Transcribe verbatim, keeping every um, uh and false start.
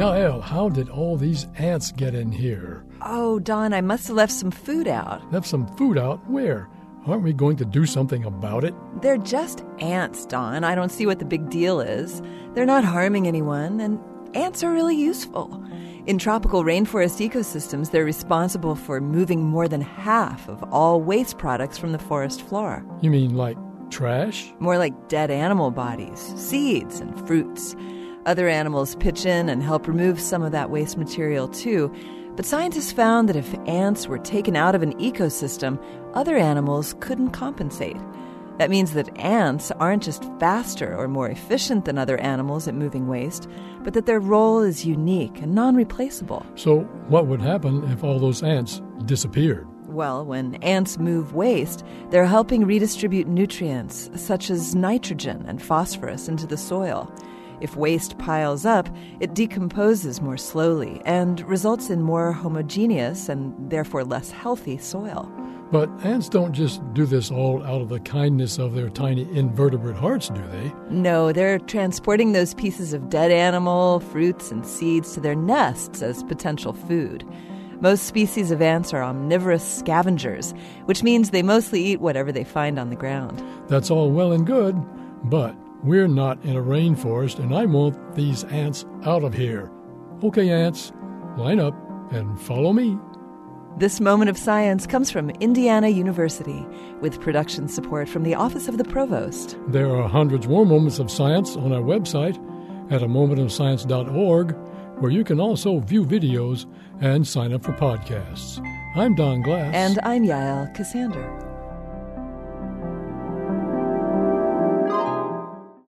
Yael, how did all these ants get in here? Oh, Don, I must have left some food out. Left some food out? Where? Aren't we going to do something about it? They're just ants, Don. I don't see what the big deal is. They're not harming anyone, and ants are really useful. In tropical rainforest ecosystems, they're responsible for moving more than half of all waste products from the forest floor. You mean like trash? More like dead animal bodies, seeds, and fruits. Other animals pitch in and help remove some of that waste material too. But scientists found that if ants were taken out of an ecosystem, other animals couldn't compensate. That means that ants aren't just faster or more efficient than other animals at moving waste, but that their role is unique and non-replaceable. So what would happen if all those ants disappeared? Well, when ants move waste, they're helping redistribute nutrients such as nitrogen and phosphorus into the soil. If waste piles up, it decomposes more slowly and results in more homogeneous and therefore less healthy soil. But ants don't just do this all out of the kindness of their tiny invertebrate hearts, do they? No, they're transporting those pieces of dead animal, fruits, and seeds to their nests as potential food. Most species of ants are omnivorous scavengers, which means they mostly eat whatever they find on the ground. That's all well and good, but we're not in a rainforest, and I want these ants out of here. Okay, ants, line up and follow me. This moment of science comes from Indiana University, with production support from the Office of the Provost. There are hundreds more moments of science on our website at a moment of science dot org, where you can also view videos and sign up for podcasts. I'm Don Glass. And I'm Yael Cassander.